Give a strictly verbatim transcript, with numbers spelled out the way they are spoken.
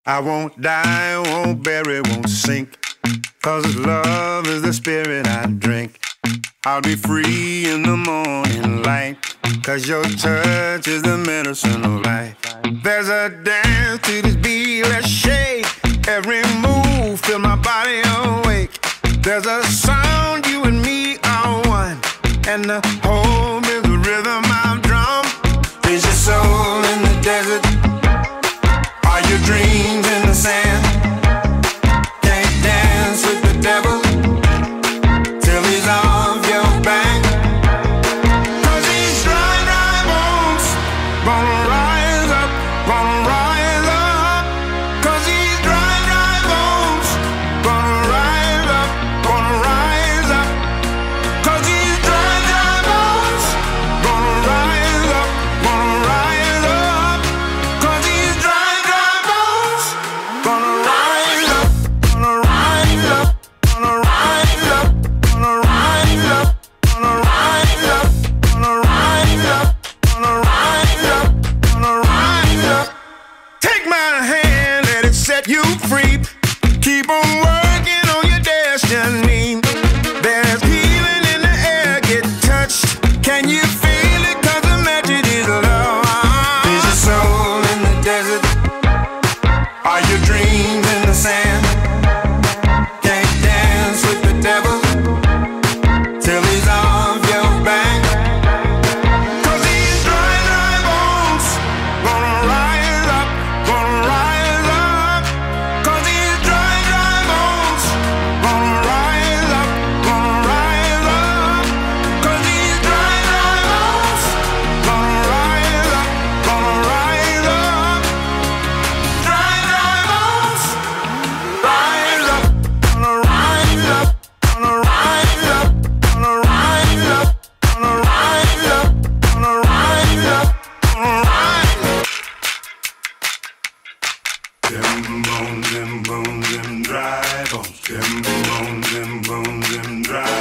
I won't die, won't bury, won't sink. Cause His love is the spirit I drink. I'll be free in the morning light. Cause your touch is the medicine of life. There's a dance to this beat, let's shake. Every move, feel my body awake. There's a sound, you and me are one. And the home is the rhythm I've drum. Is your soul in the desert? Are your dreams in the sand? Can't dance with the devil till he's off your back. Cause these dry, dry bones gonna rise up, gonna rise up. Cause these dry, dry bones gonna rise up, gonna rise up. Cause these dry, dry bones gonna rise up, gonna rise up. Cause these dry, dry bones gonna rise up, gonna rise up, gonna rise up, gonna rise up, gonna rise up, gonna rise up, gonna rise up, gonna rise up. Take my hand, let it set you free. Keep on working on your destiny. There's healing in the air, get touched. Can you feel it? Cause the magic is love. Is your soul in the desert? Are your dreams in the sand? Can't dance with the devil till he's off your back. Cause these dry, dry bones gonna rise up, gonna rise up. Cause these dry, dry bones gonna rise up, gonna rise up. Cause these dry, dry bones gonna rise up, gonna rise up. Dry, dry bones rise up, gonna rise up, gonna rise up, gonna rise up, gonna rise up, gonna rise up, gonna rise up. Them bones, them bones, them dry bones. Them bones, them bones, them dry